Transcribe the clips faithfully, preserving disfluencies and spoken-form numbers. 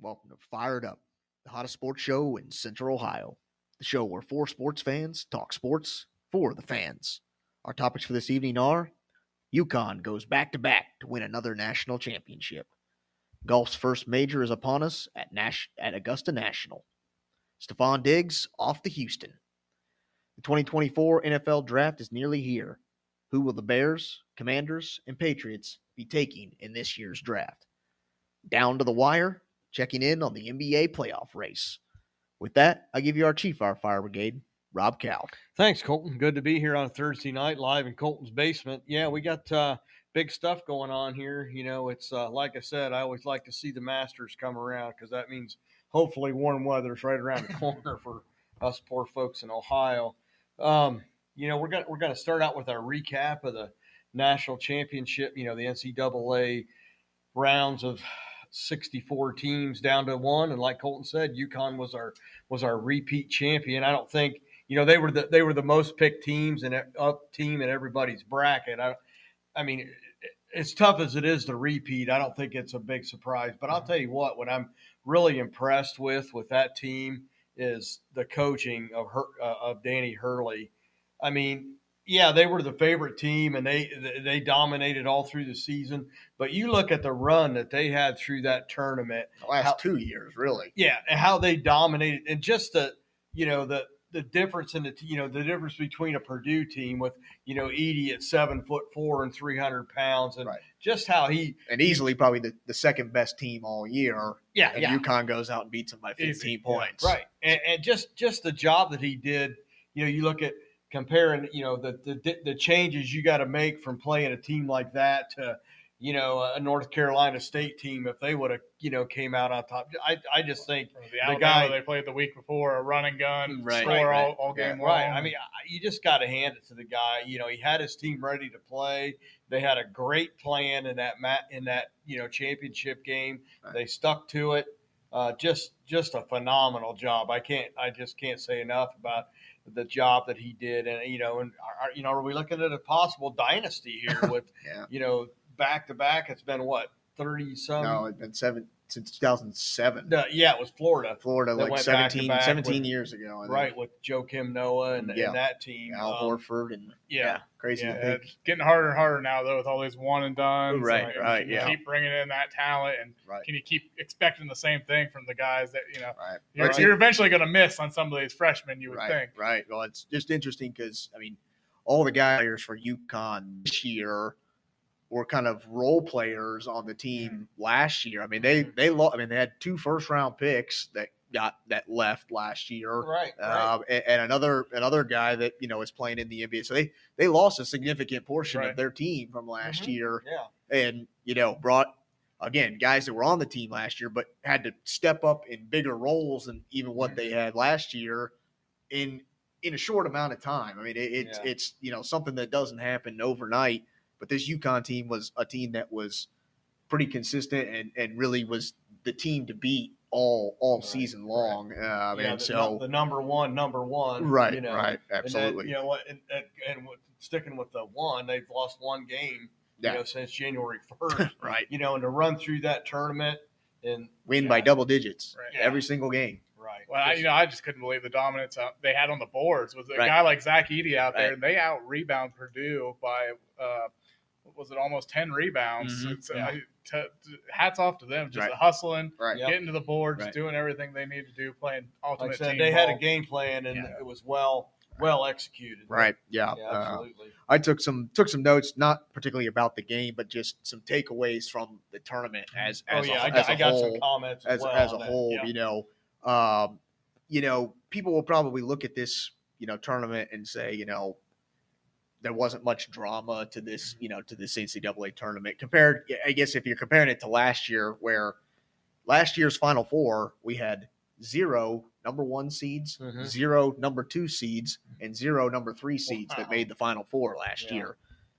and welcome to Fired Up, the hottest sports show in Central Ohio. The show where four sports fans talk sports for the fans. Our topics for this evening are UConn goes back-to-back to win another national championship. Golf's first major is upon us at, Nash- at Augusta National. Stephon Diggs off to Houston. The twenty twenty-four N F L Draft is nearly here. Who will the Bears, Commanders, and Patriots be taking in this year's draft? Down to the wire, checking in on the N B A playoff race. With that, I give you our chief of our fire brigade, Rob Cal. Thanks, Colton. Good to be here on a Thursday night live in Colton's basement. Yeah, we got uh, big stuff going on here. You know, it's uh, like I said, I always like to see the Masters come around because that means hopefully warm weather is right around the corner for us poor folks in Ohio. Um, you know, we're gonna we're gonna start out with our recap of the national championship. You know, the N C double A rounds of sixty-four teams down to one, and like Colton said, UConn was our was our repeat champion. I don't think you know they were the they were the most picked teams and up team in everybody's bracket. I, I mean, as tough as it is to repeat, I don't think it's a big surprise. But I'll tell you what, what I'm really impressed with with that team is the coaching of her, uh, of Danny Hurley. I mean, yeah, they were the favorite team, and they they dominated all through the season. But you look at the run that they had through that tournament. The last how, two years, really. Yeah, and how they dominated. And just the, you know, the the difference in the, you know, the difference between a Purdue team with, you know, Edey at seven foot four and three hundred pounds, and right. just how he – And easily probably the, the second best team all year. Yeah, and yeah. UConn goes out and beats them by fifteen Easy. points. Yeah, right. And, and just, just the job that he did, you know, you look at – comparing, you know, the the, the changes you got to make from playing a team like that to, you know, a North Carolina State team if they would have, you know, came out on top. I I just think the, the guy they played the week before, a run and gun, right, score right, all, all game yeah, long. Right. I mean, you just got to hand it to the guy. You know, he had his team ready to play. They had a great plan in that mat in that you know championship game. Right. They stuck to it. Uh, just just a phenomenal job. I can't. I just can't say enough about the job that he did. And, you know, and are, you know, are we looking at a possible dynasty here with, yeah. you know, back to back? It's been what, thirty some? No, it's been seven since two thousand seven. Uh, yeah, it was Florida. Florida, like seventeen, back seventeen with, years ago. Right, with Joakim Noah and, yeah. and that team. Al um, Horford and yeah, yeah crazy yeah, to think. it's getting harder and harder now, though, with all these one and done. Right, like, right, can yeah. you keep bringing in that talent, and right. can you keep expecting the same thing from the guys that, you know, right. you're, right. you're eventually going to miss on some of these freshmen, you would right, think. Right, well, it's just interesting because, I mean, all the guys for UConn this year were kind of role players on the team last year. I mean, they they lo- I mean, they had two first round picks that got that left last year, right? right. Um, and, and another another guy that you know is playing in the N B A. So they they lost a significant portion right. of their team from last mm-hmm. year. Yeah, and you know brought again guys that were on the team last year, but had to step up in bigger roles than even what mm-hmm. they had last year in in a short amount of time. I mean, it, it's yeah. it's you know something that doesn't happen overnight. But this UConn team was a team that was pretty consistent and, and really was the team to beat all all right, season long. Right. Um, yeah, and the, so the number one, number one, right, you know, right, absolutely. And then, you know what? And, and, and with, sticking with the one, they've lost one game, yeah. you know, since January first, right? You know, and to run through that tournament and win yeah. by double digits right. every single game. Right. Well, I, you know, I just couldn't believe the dominance they had on the boards with a right. guy like Zach Edey out there, right. and they out rebound Purdue by. Uh, was it almost ten rebounds? Mm-hmm. It's, uh, yeah. to, to, hats off to them, just right. hustling, right. getting to the boards, right. doing everything they need to do, playing ultimate like I said, team they ball. had a game plan, and yeah. it was well well executed. Right. Yeah. yeah absolutely. Uh, I took some took some notes, not particularly about the game, but just some takeaways from the tournament as as oh yeah, a, I got, as a I got whole, some comments as, as, well as a that, whole. yeah. You know, um, you know, people will probably look at this, you know, tournament and say, you know, there wasn't much drama to this, you know, to this N C double A tournament compared. I guess if you're comparing it to last year, where last year's Final Four we had zero number one seeds, mm-hmm. zero number two seeds, and zero number three seeds wow. that made the Final Four last yeah. year.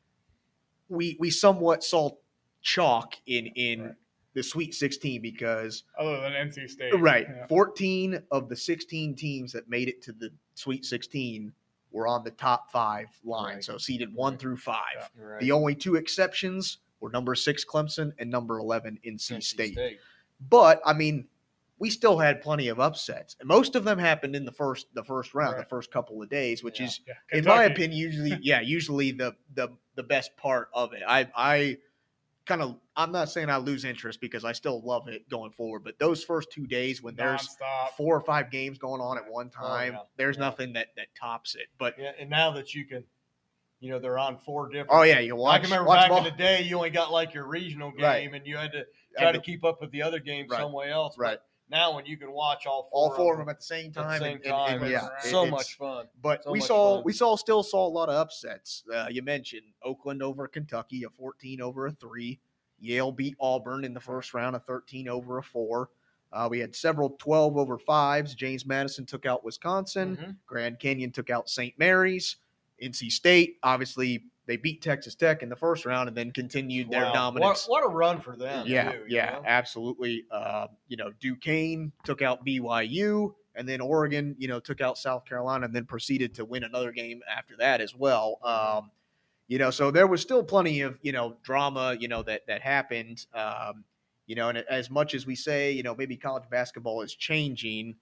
We we somewhat saw chalk in in right. the Sweet sixteen because other than N C State, right, yeah. fourteen of the sixteen teams that made it to the Sweet sixteen were on the top five line, right. so seeded one right. through five. Yeah, right. The only two exceptions were number six Clemson and number eleven N C N C State. State. But I mean, we still had plenty of upsets. And most of them happened in the first the first round, Right. the first couple of days, which Yeah. is, Yeah, in my Kentucky. opinion, usually yeah, usually the the the best part of it. I I kind of I'm not saying I lose interest because I still love it going forward, but those first two days when there's Nonstop. four or five games going on at one time, yeah. there's Yeah. nothing that that tops it. But Yeah, and now that you can, you know, they're on four different. oh yeah, you watch. I can remember watch back ball. in the day, you only got like your regional game, Right. and you had to try Had to to- keep up with the other games Right. somewhere else. Right. But now, when you can watch all four, all four of them them at the same at the time. same and, and- time, and, it's yeah, right. it- so it's- much fun. But So we much saw fun. we saw still saw a lot of upsets. Uh, you mentioned Oakland over Kentucky, a fourteen over a three. Yale beat Auburn in the first round, a thirteen over a four. Uh, we had several twelve over fives. James Madison took out Wisconsin. Mhm. Grand Canyon took out Saint Mary's. N C State, obviously, they beat Texas Tech in the first round and then continued their Wow. dominance. What, what a run for them! Yeah, too, you yeah, know? absolutely. Uh, you know, Duquesne took out B Y U, and then Oregon, you know, took out South Carolina, and then proceeded to win another game after that as well. Um, you know, so there was still plenty of you know drama, you know, that that happened. Um, you know, and as much as we say, you know, maybe college basketball is changing,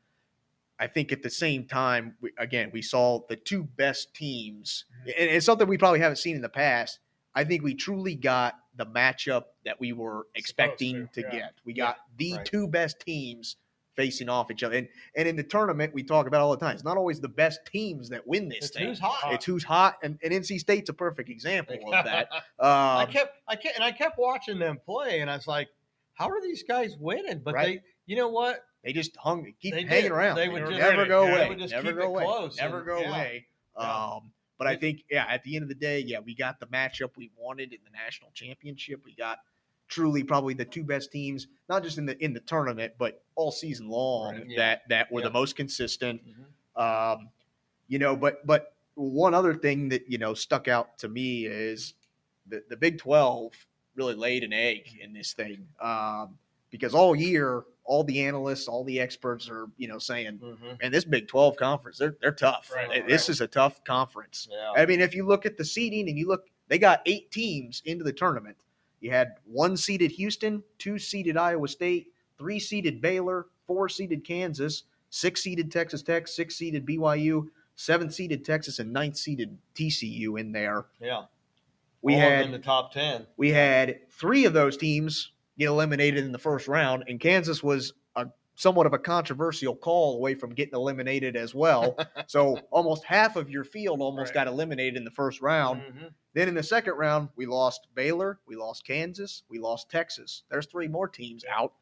I think at the same time, we, again, we saw the two best teams, and it's something we probably haven't seen in the past. I think we truly got the matchup that we were expecting to, to, yeah. get. We got the right. two best teams facing off each other. And and in the tournament, we talk about all the time. It's not always the best teams that win this It's thing. who's hot. It's who's hot, and, and N C State's a perfect example of that. I Um, kept, I kept, and I kept watching them play, and I was like, "How are these guys winning?" But Right. they, you know what? they just hung, keep They hanging did. around. They They would would just- never go yeah, away. they would just never keep go it away. close, Never and- go yeah. away. Yeah. Um, but I think, yeah, at the end of the day, yeah, we got the matchup we wanted in the national championship. We got truly probably the two best teams, not just in the in the tournament, but all season long Right. Yeah. that that were Yeah. the most consistent. Mhm. Um, you know, but but one other thing that you know stuck out to me is the the Big twelve really laid an egg in this thing um, because all year, all the analysts, all the experts are you know saying, Mhm. "Man, this Big twelve conference, they're they're tough. Right, This right. is a tough conference." Yeah. I mean, if you look at the seeding and you look, they got eight teams into the tournament. You had one seeded Houston, two seeded Iowa State, three seeded Baylor, four seeded Kansas, six seeded Texas Tech, six seeded B Y U, seven seeded Texas, and ninth seeded T C U in there. Yeah. We All of them in had the top ten. we had three of those teams get eliminated in the first round, and Kansas was a somewhat of a controversial call away from getting eliminated as well. So almost half of your field almost Right. got eliminated in the first round. Mhm. Then in the second round, we lost Baylor, we lost Kansas, we lost Texas. There's three more teams out.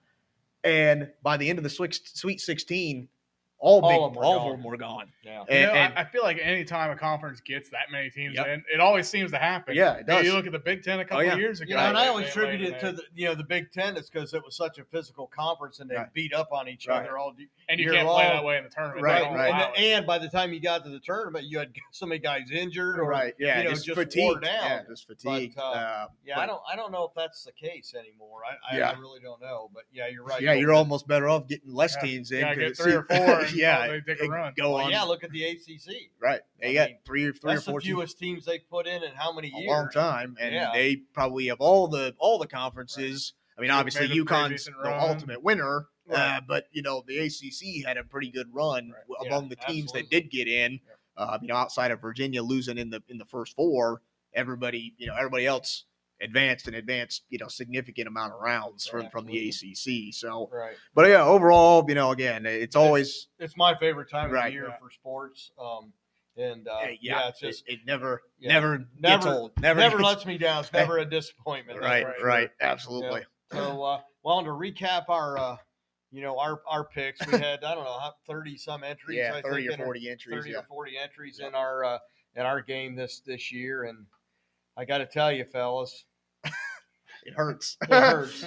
And by the end of the Sweet Sweet sixteen, all, All big, of them were all of gone. them were gone. Yeah. You And, know, and- I, I feel like any time a conference gets that many teams Yep. in, it always seems to happen. yeah, it You know, does. You look at the Big Ten a couple yeah. of years ago. You know, and I they- always they attribute laid it an to egg. the you know the Big Ten is because it was such a physical conference and they Right. beat up on each Right. other all. and you year can't play long. that way in the tournament. Right, They don't right. And, allow the- it. and by the time you got to the tournament, you had so many guys injured or right. Yeah, you know, just, just fatigue. wore down. Yeah, just fatigue. But, uh, uh, Yeah, but- I don't. I don't know if that's the case anymore. I, I, Yeah. I really don't know. But yeah, you're right. Yeah, you're Colton. almost better off getting less Yeah. teams in. Yeah, 'cause get it three or seems- four and yeah, they take a it run. Go Well, on. yeah, look at the A C C. Right. They I got mean, three or three That's or four the teams. fewest teams they put in in how many A years? long time, and Yeah. they probably of all the all the conferences. I mean, They've obviously made a pretty UConn's decent the run. ultimate winner, uh, Right. but you know the A C C had a pretty good run Right. w- Yeah, among the teams that absolutely. did get in. Yeah. Uh, you know, outside of Virginia losing in the in the first four, everybody you know everybody else advanced and advanced you know significant amount of rounds from Right, from the absolutely. A C C. So, Right. but yeah, overall, you know, again, it's always It's my favorite time of Right. the year Yeah. for sports. Um, and uh, yeah, yeah, it's just it, it never yeah. never gets Never- old, never never gets- lets me down. It's never a disappointment. that's right, for right, sure. absolutely. So, uh, well, to recap our, uh, you know, our our picks, we had I don't know thirty some entries. Yeah, I thirty think, or in our- forty entries. thirty Yeah. or forty entries in our uh, in our game this this year, and I got to tell you, fellas, It hurts. It hurts.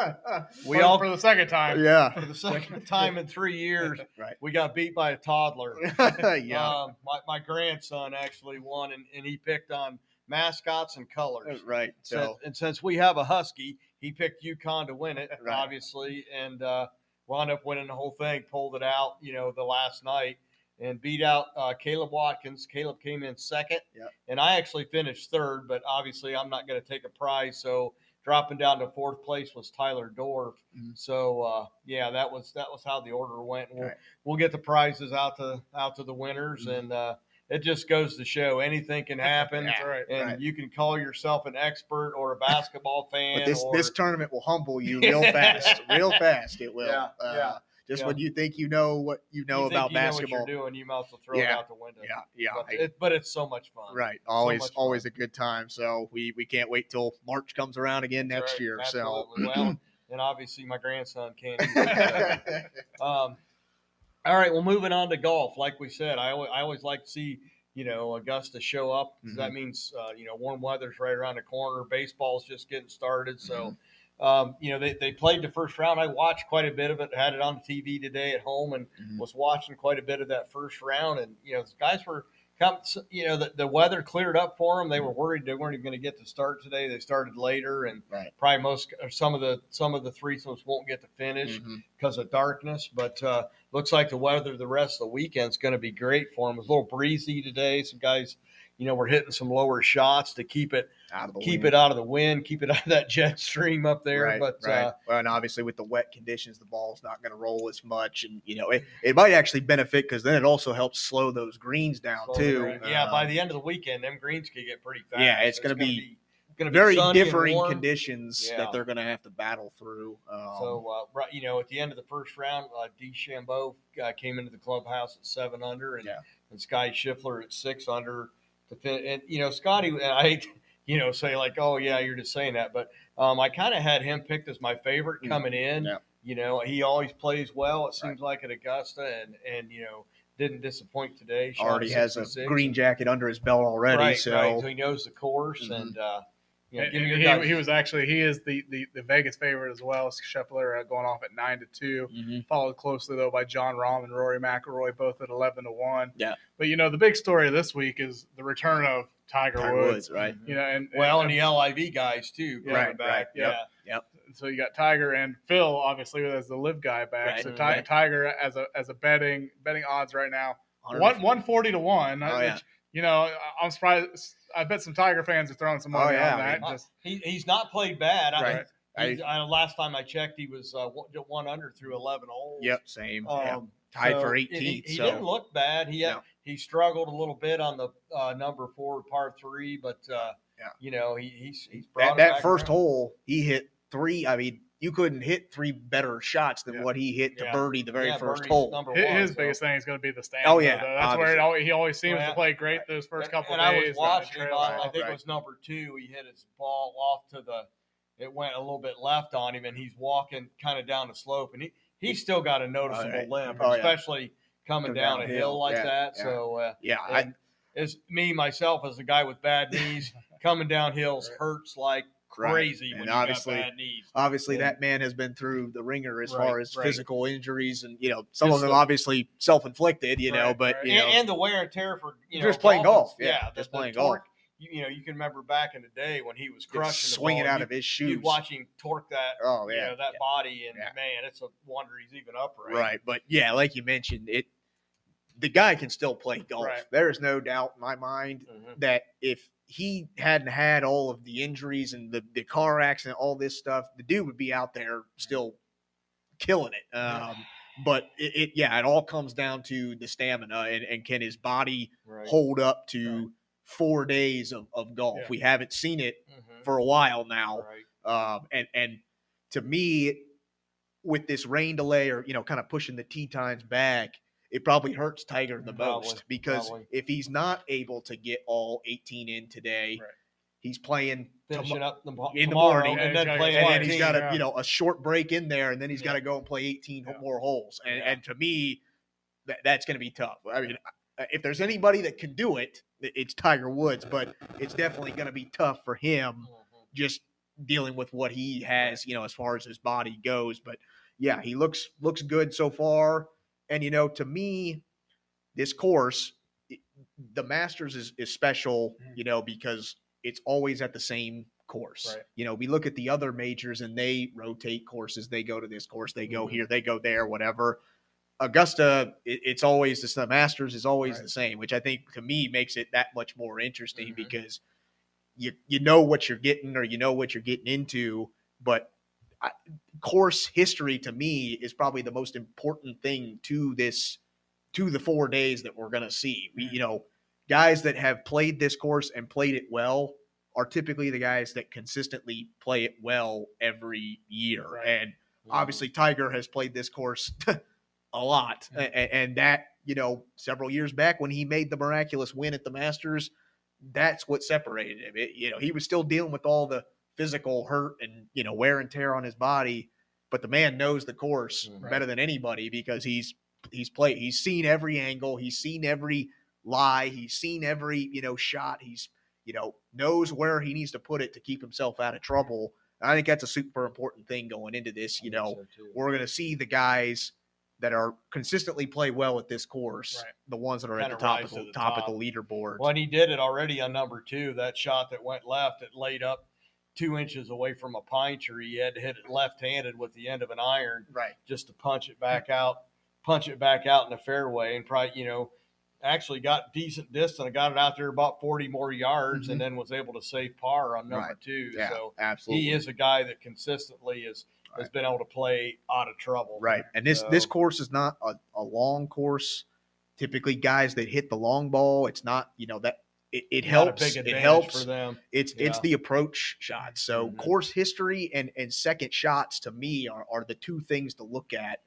we For- all for the second time. yeah. for the second time in three years Right. we got beat by a toddler. yeah. Um, my, my grandson actually won, and, and he picked on mascots and colors. right. So, So and since we have a Husky, he picked UConn to win it, Right. obviously, and uh, wound up winning the whole thing. Pulled it out, you know, the last night and beat out uh, Caleb Watkins. Caleb came in second, Yep. and I actually finished third. But obviously, I'm not going to take a prize, so dropping down to fourth place was Tyler Dorf. Mhm. So uh, yeah, that was that was how the order went. We'll Right. we'll get the prizes out to out to the winners, Mhm. and uh, it just goes to show anything can happen. That's right. And Right. you can call yourself an expert or a basketball fan. But this or, this tournament will humble you real fast, real fast. It will. Yeah, uh, yeah, Just yeah. when you think you know what you know you think about you basketball. know what you're doing, you might as well throw Yeah. it out the window. Yeah, yeah. But, I- it, but it's so much fun. Right. Always much always fun. a good time. So we, we can't wait till March comes around again That's next right. year. Absolutely. So Well, and obviously my grandson can't. either. um, all right. Well, moving on to golf. Like we said, I always, I always like to see, you know, Augusta show up. Mhm. That means, uh, you know, warm weather's right around the corner. Baseball's just getting started. So, um, you know, they, they played the first round. I watched quite a bit of it, had it on T V today at home, and Mhm. was watching quite a bit of that first round. And, you know, the guys were, come, you know, the, the weather cleared up for them. They were worried they weren't even going to get to start today. They started later, and Right. probably most or some of the some of the threesomes won't get to finish Mhm. because of darkness. But uh, looks like the weather the rest of the weekend's going to be great for them. It was a little breezy today. Some guys, you know, were hitting some lower shots to keep it out of the keep wind. it out of the wind, keep it out of that jet stream up there. Right, but right. Uh, well, and obviously with the wet conditions, the ball's not going to roll as much, and you know it, it might actually benefit because then it also helps slow those greens down so, too. yeah, by Um, the end of the weekend, them greens could get pretty fast. Yeah, it's gonna be going to very be sunny and differing warm. conditions Yeah. that they're going to have to battle through. Um, So, uh, right, you know, at the end of the first round, uh, DeChambeau uh, came into the clubhouse at seven under, and, Yeah. and Scotty Scheffler at six under. To fin- and you know, Scotty, and I hate to, you know, say like, oh yeah, you're just saying that, but um, I kind of had him picked as my favorite Mm. coming in. Yeah. You know, he always plays well. It seems like at Augusta, and and you know, didn't disappoint today. Shot already has a sixty-six. green jacket under his belt already. right, so right. So he knows the course, Mhm. and uh, you know, And- give me and your he, guys- he was actually he is the, the, the Vegas favorite as well. Scheffler uh, going off at nine to two, Mhm. followed closely though by John Rahm and Rory McIlroy, both at eleven to one. Yeah. But you know the big story of this week is the return of Tiger, Tiger Woods. Woods, right? You know, and well, and, and the L I V guys too. Yeah, coming right, back. right. Yeah. Yep. so you got Tiger and Phil obviously as the live guy back. Right. So Mhm. Ti- Tiger as a as a betting betting odds right now one one one forty to one. Oh, which, yeah. You know, I'm surprised. I bet some Tiger fans are throwing some Oh, money yeah, on I that. mean, Just He, he's not played bad. I, Right. he's- I, last time I checked, he was uh, one, one under through eleven holes. Yep, same. Um, yeah. Tied so for he- eighteenth. He, he so didn't look bad. He had, No. he struggled a little bit on the uh, number four par three, but uh, Yeah. you know he, he's he's that, brought it that back first around. hole, he hit three. I mean, you couldn't hit three better shots than Yeah. what he hit to Yeah. birdie the very Yeah, first birdie's hole. Number his, one, his so- biggest thing is going to be the stand. Oh, yeah, though. that's where it obviously. always, he always seems Well, to play great right. those first And- couple and days. I was on the watching him. trail On, side. I think right. it was number two. He hit his ball off to the. It went a little bit left on him, and he's walking kind of down the slope, and he he's still got a noticeable right. limp, Oh, yeah. especially coming Come down, down a a hill hill. like Yeah, that. yeah. So. Uh, Yeah, I, And as me myself as a guy with bad knees coming down hills hurts like Right. crazy And when you obviously- got bad knees. obviously And- that man has been through the ringer as Right, far as right. physical injuries, and you know some Just of them the- obviously self-inflicted. You know, Right, but right. you know, and, and the wear and tear for you know Just playing golf, golfers. yeah, the- just the playing torque, You, you know, you can remember back in the day when he was just crushing the swinging ball, out you, of his you shoes. watch him torque that, Oh you yeah, know, that yeah. body, and Yeah. man, it's a wonder he's even upright. right. But yeah, like you mentioned, it the guy can still play golf. Right. There is no doubt in my mind Mhm. that if he hadn't had all of the injuries and the, the car accident, all this stuff, the dude would be out there still killing it. Um, but it, it, yeah, it all comes down to the stamina and, and can his body Right. hold up to four days of, of golf. Yeah. We haven't seen it Mhm. for a while now. Right. Um, and, and to me, with this rain delay or, you know, kind of pushing the tee times back, it probably hurts Tiger the Probably, most because probably. if he's not able to get all eighteen in today, Right. he's playing Finishing tomo- up the, mo- in the tomorrow morning, and and then he's playing gotta- and then he's eighteen. got a yeah. you know a short break in there, and then he's Yeah. got to go and play eighteen Yeah. more holes, and Yeah. and to me, that, that's going to be tough. I mean, if there's anybody that can do it, it's Tiger Woods, but it's definitely going to be tough for him Mhm. just dealing with what he has, you know, as far as his body goes. But yeah, he looks looks good so far, and you know, to me, this course, it- the Masters is is special, you know, because it's always at the same course. Right. You know, we look at the other majors and they rotate courses. They go to this course, they go Mhm. here, they go there, whatever. Augusta, it, it's always the Masters is always Right. the same, which I think to me makes it that much more interesting Mhm. because you you know what you're getting or you know what you're getting into. But I, course history to me is probably the most important thing to this, to the four days that we're going to see. We, you know, guys that have played this course and played it well are typically the guys that consistently play it well every year. Right. And obviously Tiger has played this course a lot. Yeah. And, and that, you know, several years back when he made the miraculous win at the Masters, that's what separated him. It, you know, he was still dealing with all the physical hurt and, you know, wear and tear on his body, but the man knows the course Right. better than anybody because he's, he's played, he's seen every angle. He's seen every lie. He's seen every, you know, shot. He's, you know, knows where he needs to put it to keep himself out of trouble. I think that's a super important thing going into this. You know, So too. we're going to see the guys that are consistently play well at this course, Right. the ones that are Kinda at the top rise of the, to the top, top. of the leaderboard. Well, and he did it already on number two. That shot that went left, it laid up two inches away from a pine tree. He had to hit it left-handed with the end of an iron Right. just to punch it back out, punch it back out in the fairway, and probably, you know, actually got decent distance. I got it out there about forty more yards, Mhm. and then was able to save par on number Right. two. Yeah, So absolutely. he is a guy that consistently is has Right. been able to play out of trouble. Right. And this So- this course is not a, a long course. Typically guys that hit the long ball, it's not, you know, that it, it Not a helps. big It advantage helps. for them. It's it's Yeah. the approach shots. So Mhm. course history and and second shots to me are, are the two things to look at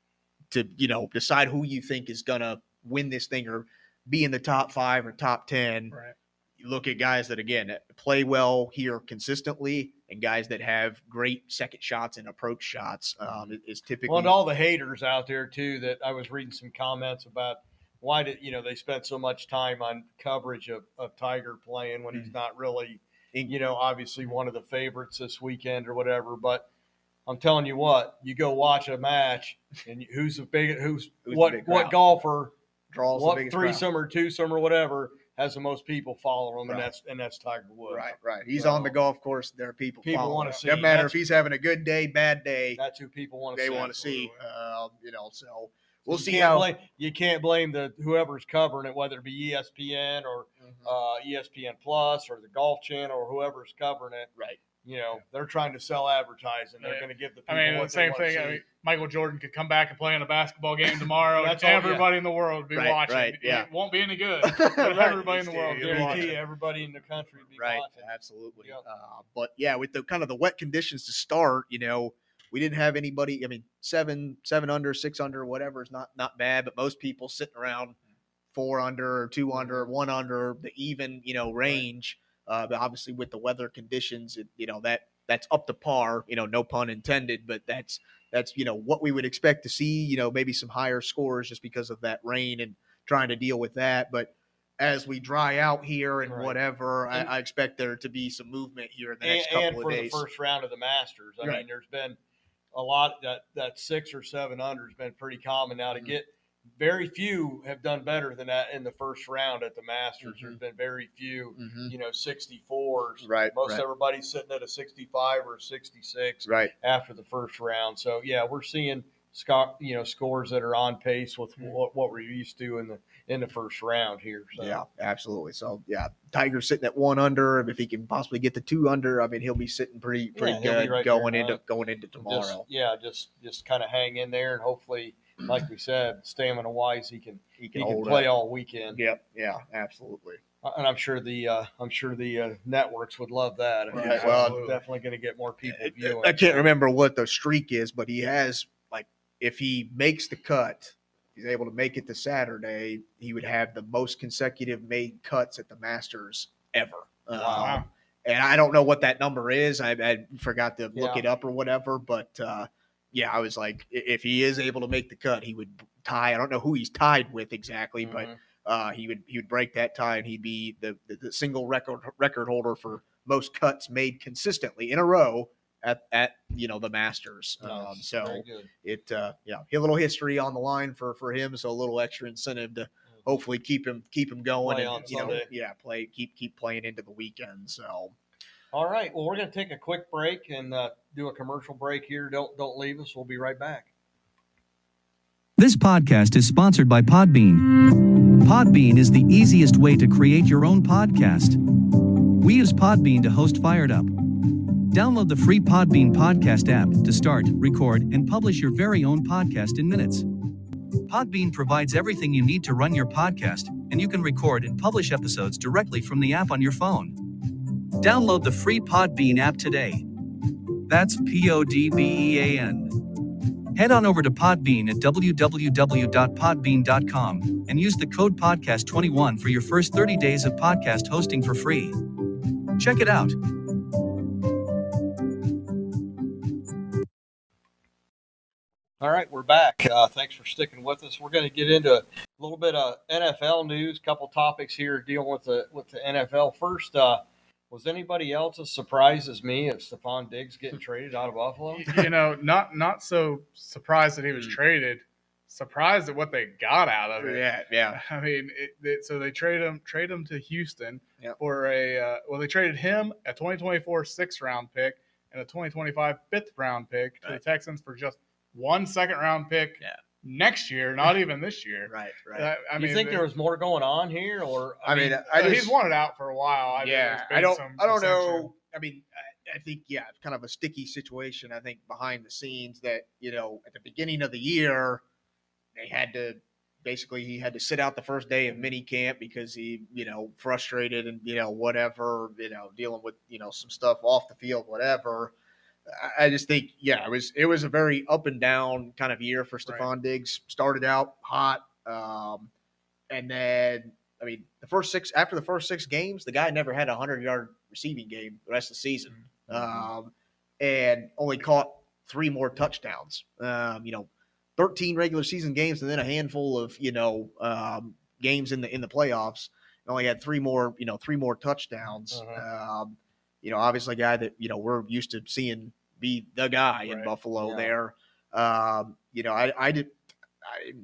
to, you know, decide who you think is gonna win this thing or be in the top five or top ten. Right. You look at guys that again play well here consistently and guys that have great second shots and approach shots. Um, is- is typically Well, and all the haters out there too. That I was reading some comments about why did you know they spent so much time on coverage of, of Tiger playing when he's Mm. not really, you know, obviously one of the favorites this weekend or whatever. But I'm telling you what, you go watch a match and you- who's the big who's, Who's the what big what crowd? golfer draws the what biggest crowd. threesome or twosome or whatever has the most people follow him, Right. and that's and that's Tiger Woods. Right, right. He's So- on the golf course. There are people. People following wanna him. see. Doesn't matter That's- if he's having a good day, bad day. That's who people want to They see. want to see. Uh, you know, so we'll you see can't how. blame, you can't blame the whoever's covering it, whether it be E S P N or Mhm. uh, E S P N Plus or the Golf Channel or whoever's covering it. Right. You know, they're trying to sell advertising. They're Yeah. going to give the people I mean, what the same they want thing. to I see. mean, Michael Jordan could come back and play in a basketball game tomorrow. and That's all- yeah. everybody in the world would be Right, watching. right, yeah. It won't be any good. But Right. everybody in the It's world still- would be Yeah. Guarantee watching. everybody in the country would be Right. watching. Absolutely. Yep. Uh, but yeah, with the kind of the wet conditions to start, you know, we didn't have anybody. I mean, seven, seven under, six under, whatever is not not bad. But most people sitting around four under, or two under, one under, the even, you know, range. Uh, but obviously with the weather conditions, it, you know, that that's up to par. You know, no pun intended. But that's that's you know what we would expect to see. You know, maybe some higher scores just because of that rain and trying to deal with that. But as we dry out here and Right. whatever, And- I, I expect there to be some movement here in the And, next couple and of for days. the first round of the Masters, I Right. mean, there's been a lot that that six or seven under has been pretty common now to Mhm. get. Very few have done better than that in the first round at the Masters. Mhm. There's been very few, Mhm. you know, sixty-fours. Right, Most right. everybody's sitting at a sixty-five or a sixty-six Right. after the first round. So yeah, we're seeing sco- you know scores that are on pace with Mhm. what, what we're used to in the in the first round here. So. Yeah, absolutely. So yeah, Tiger's sitting at one under. If he can possibly get the two under, I mean, he'll be sitting pretty pretty Yeah, he'll be good right there going in into line. going into Just, tomorrow. yeah, just just kind of hang in there, and hopefully, like we said, stamina wise, he can he he can can hold play up. all weekend. Yep. Yeah. Absolutely. Uh, And I'm sure the uh, I'm sure the uh, networks would love that. I mean, Right, it's well, definitely going to get more people I- viewing. I can't remember what the streak is, but he has like if he makes the cut, he's able to make it to Saturday. He would have the most consecutive made cuts at the Masters ever. Wow. Um, and I don't know what that number is. I, I forgot to look Yeah. it up or whatever. But uh, yeah, I was like, i- if he is able to make the cut, he would tie. I don't know who he's tied with exactly, but Mhm. uh, he would he would break that tie, and he'd be the, the, the single record record holder for most cuts made consistently in a row at at you know the Masters. Um, Nice. so Very good. it uh, you know, a little history on the line for for him, so a little extra incentive to hopefully keep him keep him going Play and on you know Sunday. yeah play keep keep playing into the weekend. So All right. Well, we're going to take a quick break and uh, do a commercial break here. Don't don't leave us. We'll be right back. This podcast is sponsored by Podbean. Podbean is the easiest way to create your own podcast. We use Podbean to host Fired Up. Download the free Podbean podcast app to start, record, and publish your very own podcast in minutes. Podbean provides everything you need to run your podcast, and you can record and publish episodes directly from the app on your phone. Download the free Podbean app today. That's P O D B E A N. Head on over to Podbean at w w w dot podbean dot com and use the code podcast twenty-one for your first thirty days of podcast hosting for free. Check it out. All right, we're back. Uh, thanks for sticking with us. We're going to get into a little bit of N F L news, a couple topics here dealing with the with the N F L. First, uh, was anybody else as surprised as me at Stephon Diggs getting traded out of Buffalo? You know, not not so surprised that he was traded. Surprised at what they got out of it. Yeah, yeah. I mean, it, it, so they trade him trade him to Houston Yep. for a uh, well, they traded him a twenty twenty-four sixth round pick and a twenty twenty-five fifth round pick to Right. the Texans for just one second round pick Yeah. next year, not even this year. Right, right. Uh, I you mean, think they- there was more going on here, or I mean, I uh, just he's wanted out for a while. I mean, yeah, there's been I don't, some I don't dissension. know. I mean, I, I think yeah, it's kind of a sticky situation. I think behind the scenes that you know at the beginning of the year, they had to basically he had to sit out the first day of mini camp because he you know frustrated and you know whatever you know dealing with you know some stuff off the field whatever. I, I just think yeah, it was it was a very up and down kind of year for Stephon Diggs. Started out hot, um, and then. I mean, the first six after the first six games, the guy never had a hundred-yard receiving game the rest of the season, um, and only caught three more touchdowns. Um, you know, thirteen regular season games, and then a handful of you know um, games in the in the playoffs. And only had three more, you know, three more touchdowns. Uh-huh. Um, you know, obviously a guy that you know we're used to seeing be the guy in Right. Buffalo. Yeah. There, um, you know, I, I did. I,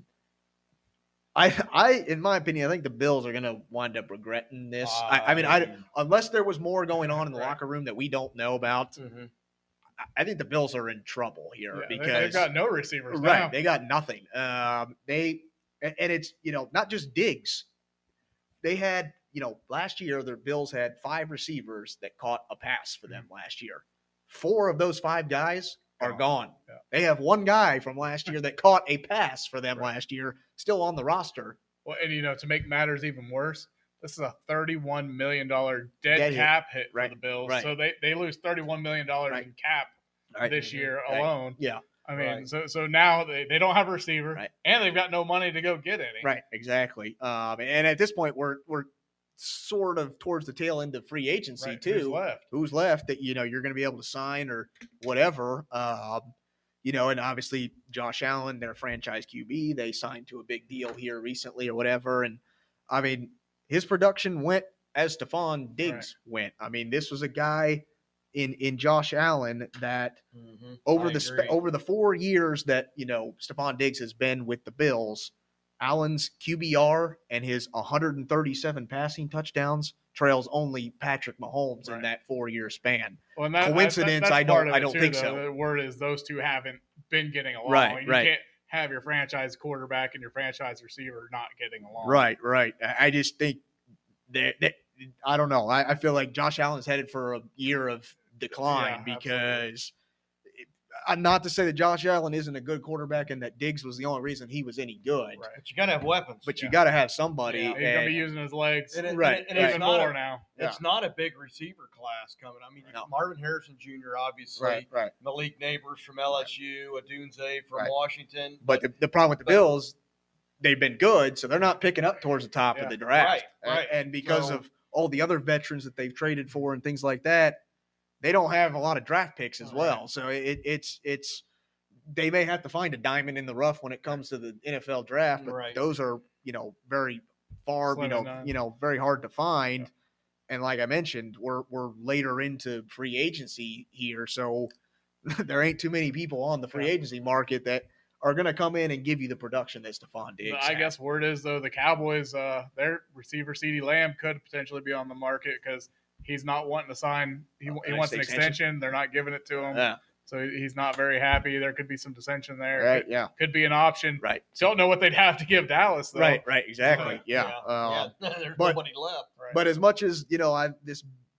I, I, in my opinion, I think the Bills are going to wind up regretting this. I, I mean, I, unless there was more going on in the Right. locker room that we don't know about, Mhm. I- I think the Bills are in trouble here Yeah, they- because they've got no receivers right, now. they got nothing. Um, they and, and it's you know not just Diggs. They had you know last year the Bills had five receivers that caught a pass for them last year. Four of those five guys are Gone. gone. Yeah. They have one guy from last year that caught a pass for them Right. last year, still on the roster. Well, and you know, to make matters even worse, this is a thirty-one million dollars dead, Dead hit. cap hit, Right. for the Bills. Right. So they, they lose thirty-one million dollars Right. in cap this year Right. alone. Yeah. I mean, Right. so so now they, they don't have a receiver, Right. and they've got no money to go get any. Right, exactly. Um, and at this point, we're we're sort of towards the tail end of free agency Right. too. Who's left? Who's left that you know you're going to be able to sign or whatever. Um, you know, and obviously Josh Allen, their franchise Q B, they signed to a big deal here recently or whatever. And I mean, his production went as Stephon Diggs went. I mean, this was a guy in in Josh Allen that Mhm. over I the sp- agree. over the four years that you know Stephon Diggs has been with the Bills, Allen's Q B R and his one hundred thirty-seven passing touchdowns trails only Patrick Mahomes in Right. that four-year span. Well, and that, that- Coincidence, that's I don't- part of I it, don't too, think though. so. The word is those two haven't been getting along. Right, you right. can't have your franchise quarterback and your franchise receiver not getting along. Right, right. I I just think that, that I don't know. I, I feel like Josh Allen's headed for a year of decline Yeah, because it, uh, not to say that Josh Allen isn't a good quarterback and that Diggs was the only reason he was any good, Right. But you got to have weapons. but you Yeah. got to have somebody. Yeah. He's going to be and- using his legs And it- Right, and right. it's even not more a, now. It's not a big receiver class coming. I mean, you No. got Marvin Harrison Junior, obviously, right, right. Malik Neighbors from L S U, Adunze from Right. Washington. But the, the problem with the but- Bills, they've been good, so they're not picking up towards the top Yeah. of the draft. Right, And- right. And, because So- of all the other veterans that they've traded for and things like that, they don't have a lot of draft picks as Right. well. So it, it's it's they may have to find a diamond in the rough when it comes to the N F L draft, but Right. those are you know very far, Slim you know, and none. you know, very hard to find. And like I mentioned, we're we're later into free agency here, so there ain't too many people on the free Yeah. agency market that are going to come in and give you the production that Stephon Diggs. I had. guess word is though the Cowboys, uh, their receiver CeeDee Lamb could potentially be on the market because he's not wanting to sign. He, Oh, he an wants an extension? extension. They're not giving it to him, Yeah. so he's not very happy. There could be some dissension there. Right. Could, Yeah. could be an option. Right. Don't know what they'd have to give Dallas though. Right. Right. Exactly. Uh, Yeah. Uh, yeah. There's but- nobody left. Right. But as much as you know, I this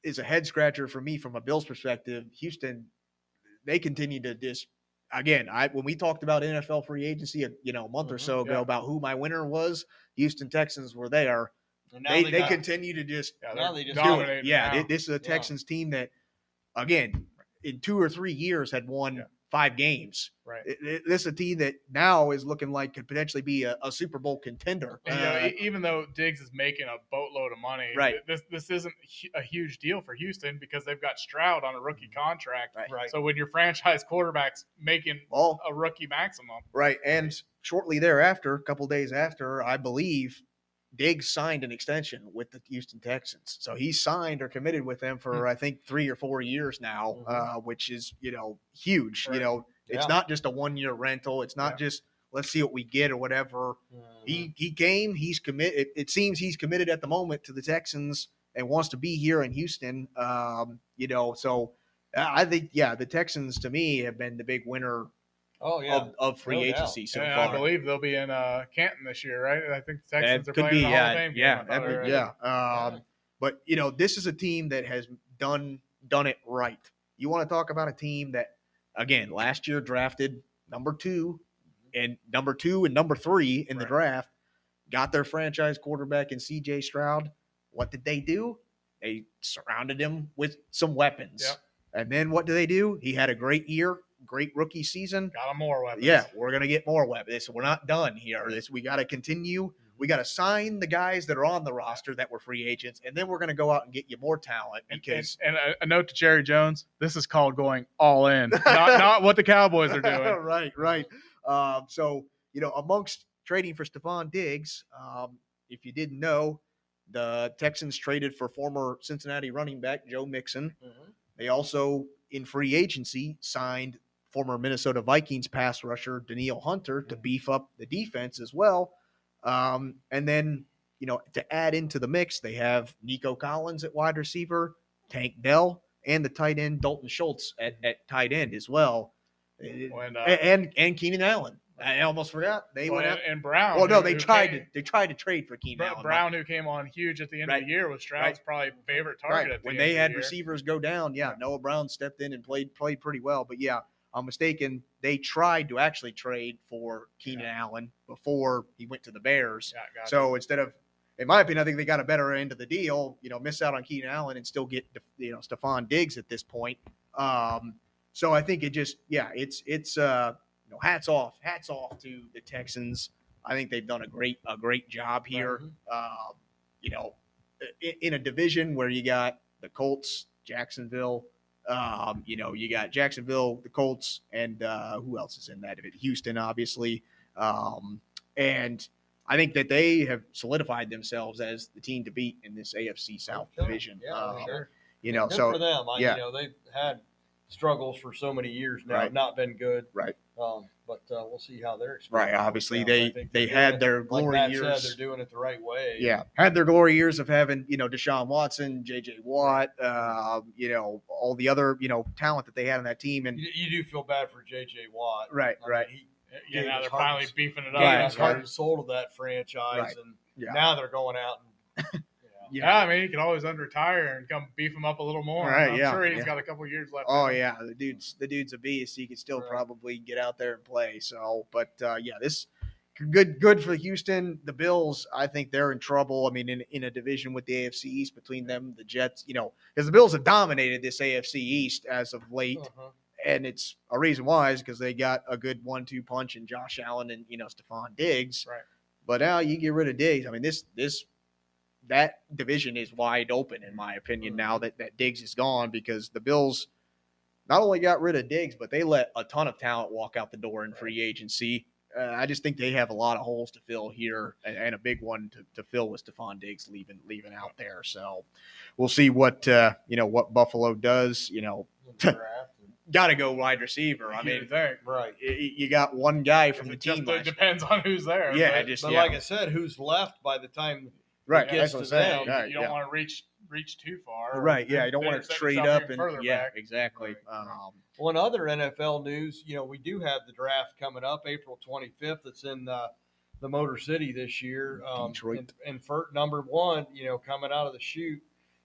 is a head scratcher for me from a Bills perspective. Houston, they continue to just again. I when we talked about N F L free agency, a, you know, a month Mhm, or so ago yeah. about who my winner was, Houston Texans were there. And now They they, they got- continue to just Yeah, Now they're they just do it. dominating Yeah, now. thi- this is a Yeah. Texans team that, again, in two or three years had won Yeah. five games. Right. It- it- this is a team that now is looking like could potentially be a, a Super Bowl contender. And, you know, Uh, e- even though Diggs is making a boatload of money, Right. th- this this isn't hu- a huge deal for Houston because they've got Stroud on a rookie contract. Right. Right. So when your franchise quarterback's making well, a rookie maximum, right. And shortly thereafter, a couple days after, I believe Diggs signed an extension with the Houston Texans. So he's signed or committed with them for, I think, three or four years now, Mhm. uh, which is, you know, huge. You Right. know, it's Yeah. not just a one year rental. It's not Yeah. just let's see what we get or whatever. Mhm. He he came. He's committed. It, it seems he's committed at the moment to the Texans and wants to be here in Houston. Um, you know, so uh, I think yeah, the Texans to me have been the big winner Oh yeah. of, of free No doubt. agency so and far. I believe they'll be in uh, Canton this year, right? I think the Texans That are could playing be in the Hall of yeah, Fame game, yeah, I thought that'd be- already. yeah. Um, Yeah. But you know, this is a team that has done done it right. You want to talk about a team that, again, last year drafted number two and number two and number three in the Right. draft, got their franchise quarterback in C J Stroud. What did they do? They surrounded him with some weapons. Yep. And then what do they do? He had a great year, great rookie season. Got them more weapons. Yeah, we're gonna get more weapons. We're not done here. This we got to continue. We got to sign the guys that are on the roster that were free agents, and then we're gonna go out and get you more talent And, because and, and a, a note to Jerry Jones: this is called going all in, not, not what the Cowboys are doing. right, right. Um, so you know, amongst trading for Stephon Diggs, um, if you didn't know, the Texans traded for former Cincinnati running back Joe Mixon. Mhm. They also, in free agency, signed former Minnesota Vikings pass rusher Danielle Hunter to beef up the defense as well. Um, and then, you know, to add into the mix, they have Nico Collins at wide receiver, Tank Dell, and the tight end Dalton Schultz at, at tight end as well. When, uh, and and Keenan Allen. I almost forgot. They well, went out. and, and Brown. Oh no, who- they who tried came- to they tried to trade for Keenan Br- Allen. Brown, who came on huge at the end Right. of the year, was Stroud's probably favorite target. Right. At the When end they of the had year. receivers go down, yeah, Yeah. Noah Brown stepped in and played played pretty well. But yeah, I'm mistaken. They tried to actually trade for Keenan Allen before he went to the Bears. Yeah, gotcha. So instead of, in my opinion, I think they got a better end of the deal. You know, miss out on Keenan Allen and still get you know Stephon Diggs at this point. Um, so I think it just yeah, it's it's uh, you know hats off, hats off to the Texans. I think they've done a great a great job here. Mhm. Uh, you know, in, in a division where you got the Colts, Jacksonville. Um, you know, you got Jacksonville, the Colts, and uh, who else is in that division? Houston, obviously. Um, and I think that they have solidified themselves as the team to beat in this A F C South Sure. division. Yeah, Um, sure. You know, Good so for them. I, yeah. You know, they've had struggles for so many years now, Right. not been good. Right. Um, but uh, we'll see how they're right, obviously they they they had their like glory Matt years. said, they're doing it the right way. Yeah, had their glory years of having you know Deshaun Watson, J J Watt, uh, you know all the other you know talent that they had on that team, and You, you do feel bad for J J Watt. right, I mean, right, he yeah, gave now his they're heart finally and- beefing it gave up. Yeah, his heart and soul to that franchise, Right. and yeah, now they're going out and you know, Yeah, I mean, he could always unretire and come beef him up a little more. Right, I'm yeah, sure he's yeah. got a couple years left. Oh in him. yeah, the dude's the dude's a beast. He could still Right. probably get out there and play. So, but uh, yeah, this good good for Houston. The Bills, I think they're in trouble. I mean, in in a division with the A F C East between them, the Jets, you know, because the Bills have dominated this A F C East as of late, uh-huh. and it's a reason why is because they got a good one-two punch in Josh Allen and you know Stephon Diggs. Right. But now you get rid of Diggs. I mean, this this that division is wide open in my opinion now that that Diggs is gone because the Bills not only got rid of Diggs, but they let a ton of talent walk out the door in free agency. Uh, I just think they have a lot of holes to fill here, and, and a big one to, to fill with Stephon Diggs leaving leaving out there. So we'll see what uh, you know what Buffalo does. You know, Draft and- got to go wide receiver. I You mean, would think. right. y- you got one guy from the It just team. uh, last- depends on who's there. Yeah, but just But yeah. like I said, who's left by the time? right. gets That's what I'm to saying. them, Right, you don't yeah. want to reach reach too far. Right, yeah, you don't Then want to set trade yourself up even and further yeah, back. exactly. Right. Um, One other N F L news, you know, we do have the draft coming up April twenty-fifth. It's in uh, the Motor City this year. Um, Detroit. And, and for number one, you know, coming out of the chute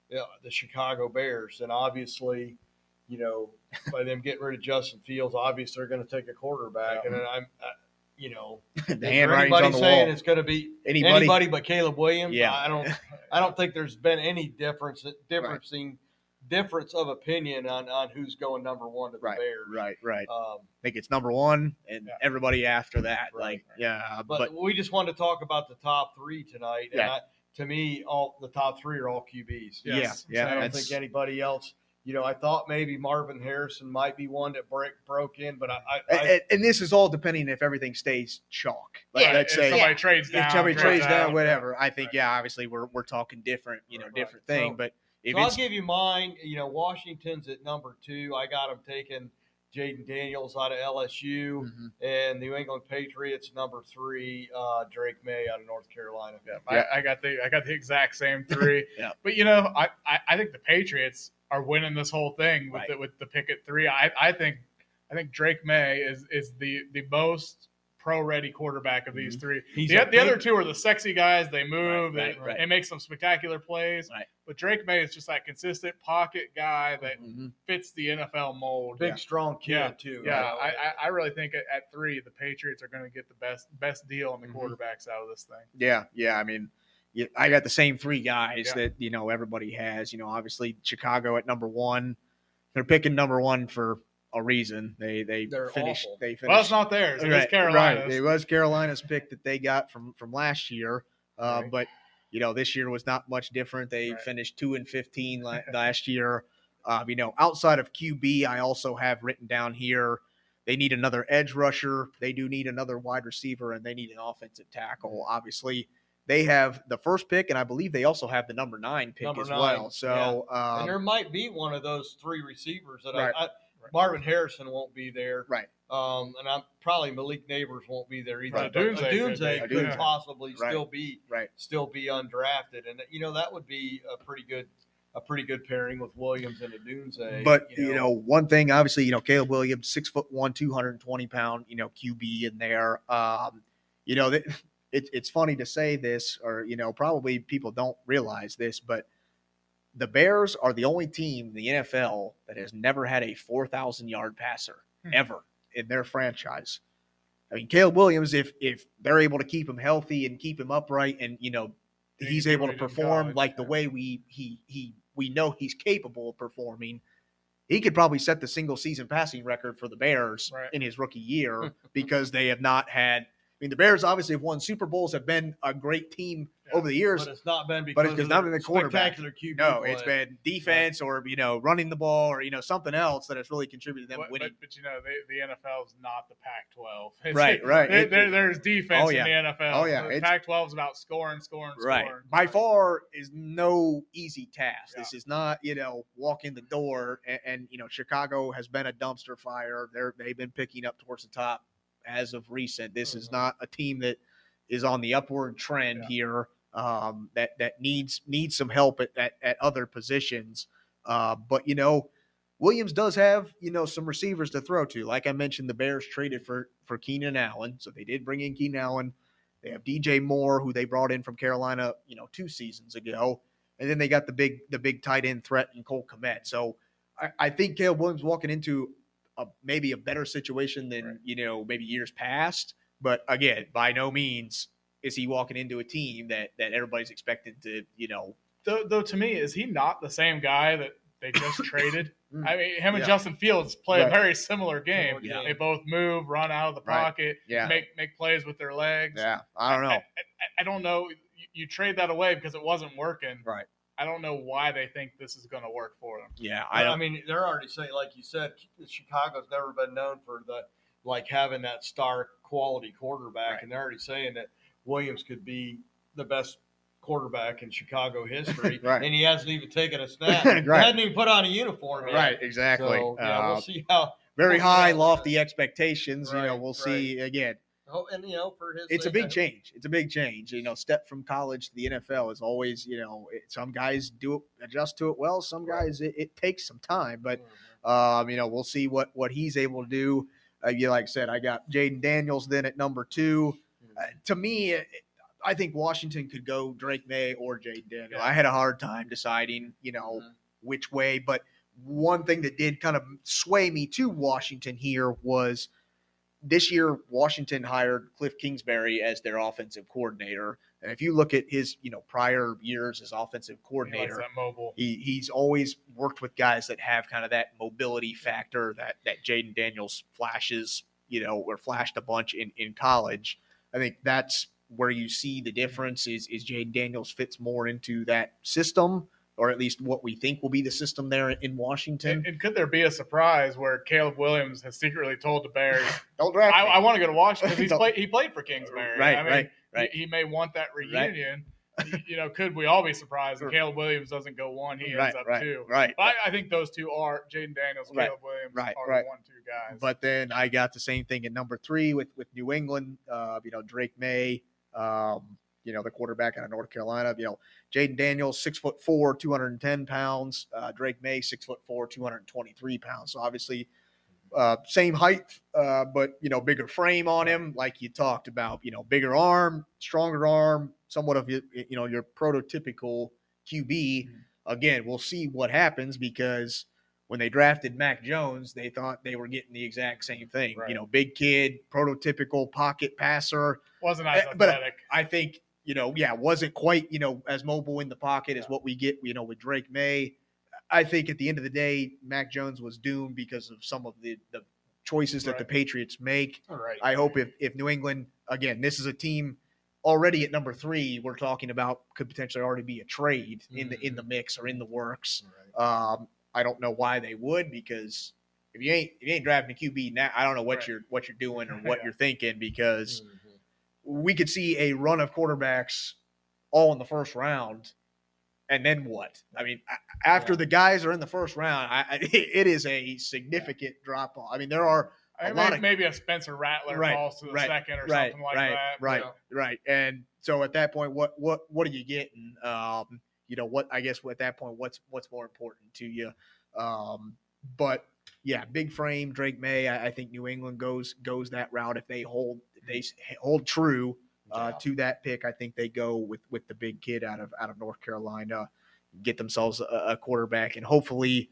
you know, the Chicago Bears. And obviously, you know, by them getting rid of Justin Fields, obviously they're going to take a quarterback. Yeah. And I'm, uh, you know, the is there handwriting's anybody on the saying wall. it's going to be Anybody? anybody but Caleb Williams? Yeah. I don't. I don't think there's been any difference, differencing, difference of opinion on, on who's going number one to the Right, Bears. right, right. Um, I think it's number one and Yeah. everybody after that. Right, like, right. yeah, but, but, we just wanted to talk about the top three tonight. And Yeah. I, to me, all the top three are all Q Bs. Yes. yeah, yeah. I don't that's- think anybody else. You know, I thought maybe Marvin Harrison might be one that break, broke in, but I, I, I and, and this is all depending if everything stays chalk. Like, Right, let's if say somebody trades down, if somebody trades trades down, out, whatever. I think, Right. yeah, obviously we're we're talking different, you know, Right. different So- thing. But if so I'll it's give you mine. You know, Washington's at number two. I got him taking Jaden Daniels out of L S U, Mhm. and New England Patriots number three, uh, Drake May out of North Carolina. Yeah, Yeah. I, I got the I got the exact same three. Yeah. But you know, I, I, I think the Patriots are winning this whole thing with Right. the, with the pick at three. I, I think I think Drake May is is the the most pro ready quarterback of these three. He's The, a the big- other two are the sexy guys. They move, Right, they, right, right. they make some spectacular plays. Right. But Drake May is just that consistent pocket guy that Mhm. fits the N F L mold. Big, Yeah. strong kid Yeah. too. Yeah, you know. I, I- I really think at, at three, the Patriots are going to get the best best deal on the Mhm. quarterbacks out of this thing. Yeah, yeah. I mean, yeah, I got the same three guys Yeah. that you know everybody has. You know, obviously Chicago at number one. They're picking number one for a reason. They they They're finished. awful. They finished. Well, it's not theirs. It was right, Carolina's. right. It was Carolina's pick that they got from from last year. Uh, Right. But you know, this year was not much different. They Right. finished two and fifteen la- last year. Um, you know, outside of Q B, I also have written down here. They need another edge rusher. They do need another wide receiver, and they need an offensive tackle. Obviously, they have the first pick, and I believe they also have the number nine pick Number as nine, well. So, um, and there might be one of those three receivers that Right. I, I Marvin Harrison won't be there. right, Um, and I'm probably Malik Neighbors won't be there either. Right. But Odunze Odunze could could, be. Yeah. possibly Right. still be right. still be undrafted, and you know that would be a pretty good a pretty good pairing with Williams and Odunze. But you know, one thing, obviously, you know, Caleb Williams, six foot one, two hundred twenty pound, you know, Q B in there. Um, you know, that it, it's funny to say this, or you know, probably people don't realize this, but the Bears are the only team in the N F L that has never had a four thousand yard passer Hmm. ever in their franchise. I mean, Caleb Williams, if if they're able to keep him healthy and keep him upright, and you know, Yeah, he's he able to did what he did in perform college, like the yeah. way we he he we know he's capable of performing, he could probably set the single season passing record for the Bears Right. in his rookie year because they have not had. I mean, the Bears obviously have won Super Bowls, have been a great team Yeah. over the years. but it's not been because But it's of not their been the quarterback. spectacular Q B No, play. it's been defense or you know running the ball or you know something else that has really contributed to them But, winning. but, but you know, they, the N F L is not the Pac twelve. Right, right. There, It- there- there's defense Oh, yeah. in the N F L. Oh, yeah. The It's- Pac twelve is about scoring, scoring, Right. scoring. By far is no easy task. Yeah. This is not, you know, walk in the door and, and you know, Chicago has been a dumpster fire. They're they've been picking up towards the top as of recent. This is Mhm. not a team that is on the upward trend Yeah. here. Um, that that needs needs some help at at, at other positions. Uh, but you know, Williams does have, you know, some receivers to throw to. Like I mentioned, the Bears traded for for Keenan Allen, so they did bring in Keenan Allen. They have D J Moore, who they brought in from Carolina, you know, two seasons ago, and then they got the big the big tight end threat in Cole Kmet. So I, I think Caleb Williams walking into a, maybe a better situation than Right. you know maybe years past. But again, by no means is he walking into a team that that everybody's expected to, you know. Though, though to me, is he not the same guy that they just traded? Mm. I mean, him and Yeah. Justin Fields play Right. a very similar game. Similar game. They both move, run out of the Right. pocket, Yeah. make make plays with their legs. Yeah, I don't know. I, I, I don't know. You, you trade that away because it wasn't working. Right. I don't know why they think this is going to work for them. Yeah, I, I don't. mean, they're already saying, like you said, Chicago's never been known for the like having that star quality quarterback, Right. and they're already saying that Williams could be the best quarterback in Chicago history, Right. and he hasn't even taken a snap. Right. He hasn't even put on a uniform yet. Right, exactly. So, yeah, Uh, we'll see how. very we'll see high, how- lofty expectations. You know, Right, we'll see again. Oh, and you know, for his, It's a sake, big I- change. It's a big change. You know, step from college to the N F L is always, you know, it, some guys do it, adjust to it well. Some guys it, it takes some time, but um, you know, we'll see what what he's able to do. Uh, you like I said, I got Jaden Daniels then at number two. Uh, to me, it, I think Washington could go Drake May or Jaden Daniel. Yeah. I had a hard time deciding, you know, Mhm. which way. But one thing that did kind of sway me to Washington here was this year Washington hired Cliff Kingsbury as their offensive coordinator. And if you look at his, you know, prior years as offensive He likes coordinator, that mobile. he, he's always worked with guys that have kind of that mobility factor that that Jaden Daniels flashes, you know, or flashed a bunch in, in college. I think that's where you see the difference is is Jaden Daniels fits more into that system, or at least what we think will be the system there in Washington. And, and could there be a surprise where Caleb Williams has secretly told the Bears, Don't draft I, me. I want to go to Washington because he's Don't- played, he played for Kingsbury. Right, I mean, right, right. He, he may want that reunion. You know, could we all be surprised if Caleb Williams doesn't go one, he right, ends up right, two. right. But I, I think those two are Jaden Daniels, Right, Caleb Williams right, are right. the one, two guys. But then I got the same thing at number three with, with New England. Uh, you know, Drake May, um, you know, the quarterback out of North Carolina. You know, Jaden Daniels, six foot four, two hundred ten pounds. Uh, Drake May, six foot four, two hundred twenty-three pounds. So obviously, uh, same height, uh, but you know, bigger frame on him, like you talked about. You know, bigger arm, stronger arm, somewhat of your, you know, your prototypical Q B. Again, we'll see what happens because when they drafted Mac Jones, they thought they were getting the exact same thing. Right. You know, big kid, prototypical pocket passer. Wasn't as Eh, but athletic. I think, you know, yeah, wasn't quite, you know, as mobile in the pocket as what we get, you know, with Drake May. I think at the end of the day, Mac Jones was doomed because of some of the, the choices that Right. the Patriots make. All right. I hope if, if New England, again, this is a team already at number three, we're talking about could potentially already be a trade in the in the mix or in the works. Um, I don't know why they would, because if you ain't if you ain't drafting a Q B now, I don't know what Right. you're what you're doing or what Yeah. you're thinking, because Mhm. we could see a run of quarterbacks all in the first round. And then what? I mean, a- after Yeah. the guys are in the first round, I, I, it is a significant drop off. I mean, there are I a mean, lot maybe, of- maybe a Spencer Rattler Right, falls to the right, second or right, something like right, that. right, So, right. And so at that point, what what what are you getting? Um, you know, what I guess at that point, what's what's more important to you? Um, but yeah, big frame, Drake May. I, I think New England goes goes that route if they hold if they s- hold true uh, Yeah. to that pick. I think they go with with the big kid out of out of North Carolina, get themselves a, a quarterback, and hopefully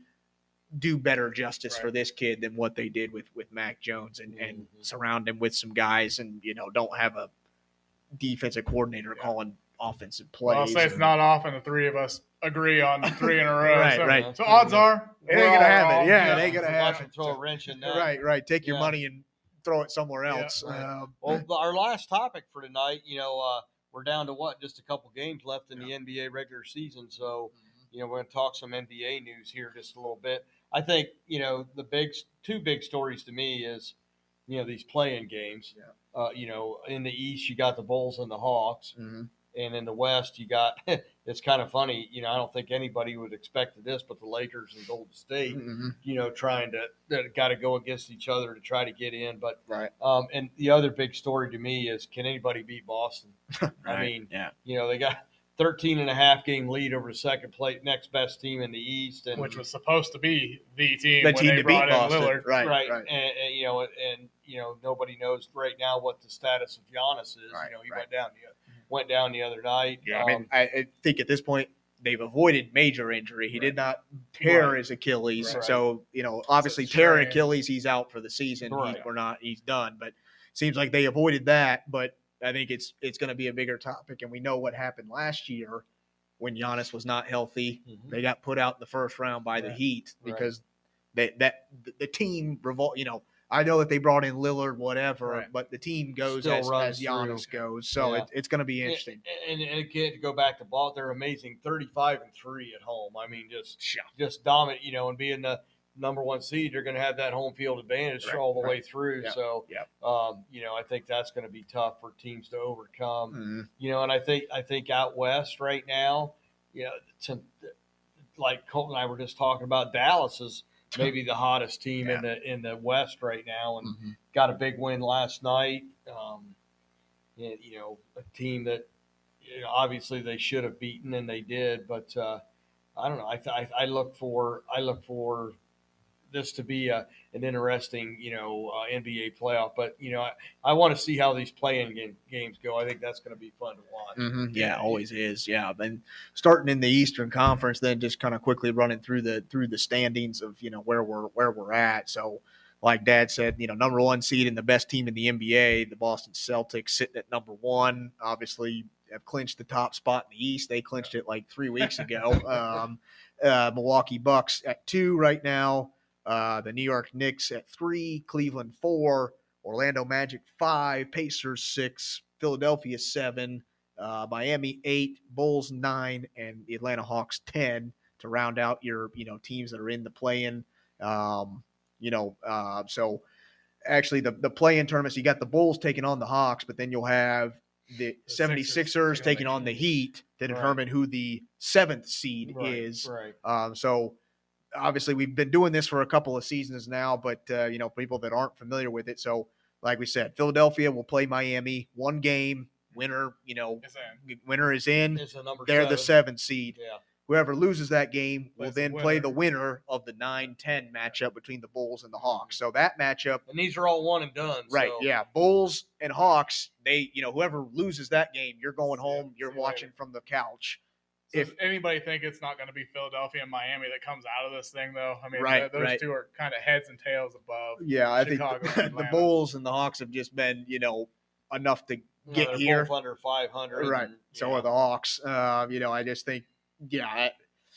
do better justice Right. for this kid than what they did with with Mac Jones, and and Mhm. surround him with some guys, and you know, don't have a defensive coordinator Yeah. calling offensive well, plays. I'll say it's and- not often the three of us agree on three in a row. Right, so, right. So odds are It we're ain't gonna all happen. wrong. Yeah, it ain't gonna Watch happen. them throw a wrench in that. Right, right. Take your Yeah. money and throw it somewhere Yeah, else. right. Um, Well, the- our last topic for tonight, you know, uh, we're down to what? Just a couple games left in the N B A regular season. So, you know, we're going to talk some N B A news here just a little bit. I think, you know, the big two big stories to me is, you know, these playing games. Yeah. Uh, you know, in the East, you got the Bulls and the Hawks. mhm. And in the West, you got, it's kind of funny, you know, I don't think anybody would expect this, but the Lakers and Golden State, Mhm. you know, trying to, that got to go against each other to try to get in. But, Right. um, and the other big story to me is, can anybody beat Boston? I Right. mean, yeah. you know, they got thirteen and a half game lead over the second place, next best team in the East. And, which was supposed to be the team The when team they to beat brought in Boston. Lillard. Right, right. right. And, and, you know, and, you know, nobody knows right now what the status of Giannis is. Right, you know, he right. went down the, went down the other night. Yeah, I mean, Um, I, I think at this point they've avoided major injury. He did not tear Right. his Achilles, Right. so you know, obviously It's a tearing strain. Achilles, he's out for the season. He- Right. we're not, he's done. But seems like they avoided that. But I think it's it's going to be a bigger topic, and we know what happened last year when Giannis was not healthy. Mhm. They got put out in the first round by the Right. Heat Right. because they, that the, the team revol. You know, I know that they brought in Lillard, whatever, Right. but the team goes Still as, runs as Giannis goes. So Yeah. it, it's going to be interesting. And, and again, to go back to ball, they're amazing, thirty-five and three at home. I mean, just Yeah. just dominant, you know, and being the number one seed, you're going to have that home field advantage Right, all the right. way through. Yeah, So, yeah. um, you know, I think that's going to be tough for teams to overcome. Mhm. You know, and I think I think out west right now, you know, to, like Colt and I were just talking about, Dallas is maybe the hottest team in the in the West right now, and Mhm. got a big win last night. Um, and, you know, a team that, you know, obviously they should have beaten, and they did. But uh, I don't know. I, th- I I look for I look for this to be a, an interesting, you know, uh, N B A playoff. But you know, I, I want to see how these play-in game, games go. I think that's going to be fun to watch. Mm-hmm. Yeah, always is. Yeah, and starting in the Eastern Conference, then just kind of quickly running through the through the standings of you know where we're where we're at. So, like Dad said, you know, number one seed and the best team in the N B A, the Boston Celtics, sitting at number one. Obviously, have clinched the top spot in the East. They clinched it like three weeks ago. um, uh, Milwaukee Bucks at two right now. Uh, the New York Knicks at three, Cleveland four, Orlando Magic five, Pacers six, Philadelphia seven, uh, Miami eight, Bulls nine, and the Atlanta Hawks ten to round out your you know teams that are in the play-in. Um, you know, uh, so actually the the play-in tournaments, you got the Bulls taking on the Hawks, but then you'll have the, the 76ers taking on the Heat to determine right. who the seventh seed right, is. Right. Um, so obviously we've been doing this for a couple of seasons now, but uh, you know, people that aren't familiar with it. So like we said, Philadelphia will play Miami, one game, winner, you know, winner is in. It's the number They're seven. the seventh seed. Yeah. Whoever loses that game will Plays then the play winner. the winner of the nine ten matchup between the Bulls and the Hawks. So that matchup, And these are all one and done. right? So. Yeah, Bulls and Hawks. They, you know, whoever loses that game, you're going home. You're see you watching later. from the couch. So If- if anybody think it's not going to be Philadelphia and Miami that comes out of this thing, though, I mean, Right, th- those right. two are kind of heads and tails above. Yeah, I Chicago think and the, the Atlanta. Bulls and the Hawks have just been, you know, enough to No, get they're here. both under five hundred. Right. and, So yeah. are the Hawks. Uh, you know, I just think, yeah, I,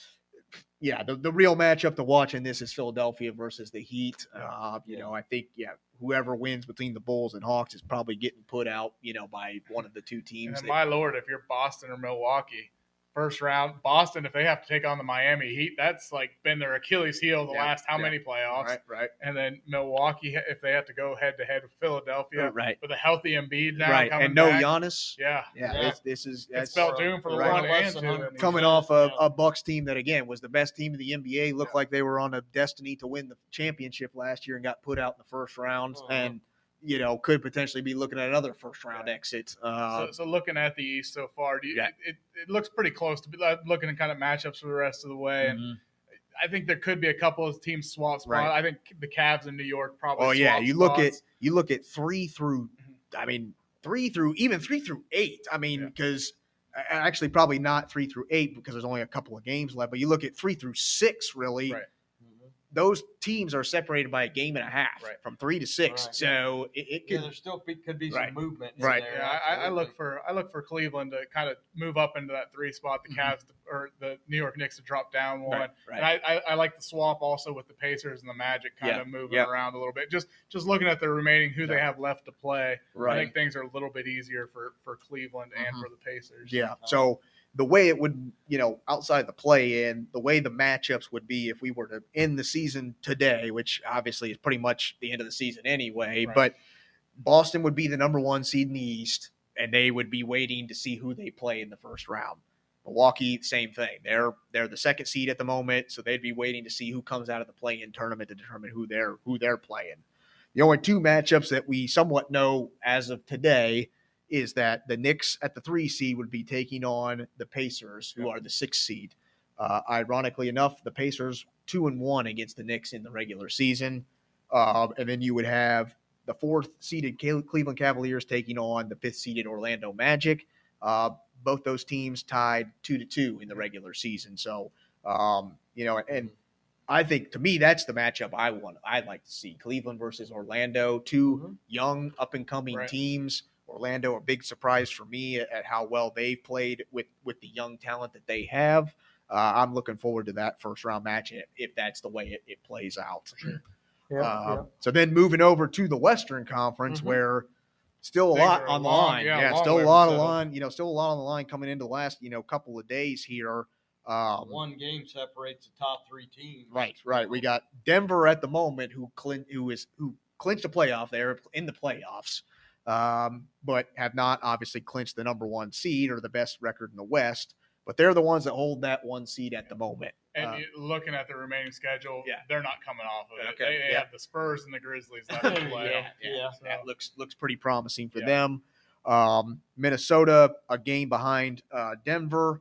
yeah, the, the real matchup to watch in this is Philadelphia versus the Heat. Uh, you Yeah. know, I think, yeah, whoever wins between the Bulls and Hawks is probably getting put out, you know, by one of the two And teams. then, that- my lord, if you're Boston or Milwaukee, first round, Boston, if they have to take on the Miami Heat, that's like been their Achilles heel the Yeah, last how yeah. many playoffs? right, right, And then Milwaukee, if they have to go head to head with Philadelphia right, with a healthy Embiid now right. coming And no back. Giannis. Yeah, Yeah, Yeah. This, this is it's that's spelled doom for the right. one Less and than two. one hundred coming percent, off a, yeah. a Bucks team that again was the best team in the N B A. Looked Yeah. like they were on a destiny to win the championship last year and got put out in the first round, Uh-huh. and you know could potentially be looking at another first round Yeah. exit. Uh, So, so looking at the East so far, do you, Yeah. it, it, it looks pretty close to be like, looking at kind of matchups for the rest of the way. And mhm. I think there could be a couple of teams swap spot. Right. I think the Cavs in New York probably. Oh yeah, swap you look spots. at you look at three through, I mean three through even three through eight. I mean Yeah. because actually probably not three through eight because there's only a couple of games left. But you look at three through six really. Right. Mhm. Those teams are separated by a game and a half Right. from three to six. Right. So it, it Yeah, could there still be, could be some Right. movement. in Right. there, Yeah, I, I absolutely. look for I look for Cleveland to kind of move up into that three spot. The Mhm. Cavs to, or the New York Knicks to drop down one. Right, right. And I, I, I like the swap also with the Pacers and the Magic kind Yeah, of moving yeah. around a little bit. Just just looking at the remaining who they Yeah. have left to play. I Right. think things are a little bit easier for for Cleveland and Mhm. for the Pacers. Yeah. So the way it would, you know, outside the play in, the way the matchups would be if we were to end the season today, which obviously is pretty much the end of the season anyway, Right. but Boston would be the number one seed in the East, and they would be waiting to see who they play in the first round. Milwaukee, same thing. They're they're the second seed at the moment, so they'd be waiting to see who comes out of the play-in tournament to determine who they're who they're playing. The only two matchups that we somewhat know as of today is that the Knicks at the three seed would be taking on the Pacers, who Yep. are the six seed. Uh, ironically enough, the Pacers two and one against the Knicks in the regular season, um, and then you would have the fourth seeded Cleveland Cavaliers taking on the fifth seeded Orlando Magic. Uh, both those teams tied two to two in the regular season. So, um, you know, and I think to me that's the matchup I want. I'd like to see Cleveland versus Orlando, two Mhm. young up and coming Right. teams. Orlando, a big surprise for me at, at how well they've played with with the young talent that they have. Uh, I'm looking forward to that first round match if, if that's the way it, it plays out. Yeah, Uh, So then moving over to the Western Conference, Mhm. where still a Things lot are on the long- line. yeah, Yeah, long still way a to lot of settle. line. You know, still a lot on the line coming into the last you know couple of days here. Um, One game separates the top three teams. Right, right. We got Denver at the moment, who clin- who is who clinched a playoff. They're in the playoffs, um, but have not obviously clinched the number one seed or the best record in the West. But they're the ones that hold that one seed at the moment. And Uh, you- looking at the remaining schedule, Yeah. they're not coming off of it. Okay, They, they yeah. have the Spurs and the Grizzlies left to play. Yeah, yeah. So, that looks looks pretty promising for Yeah. them. Um, Minnesota, a game behind uh, Denver.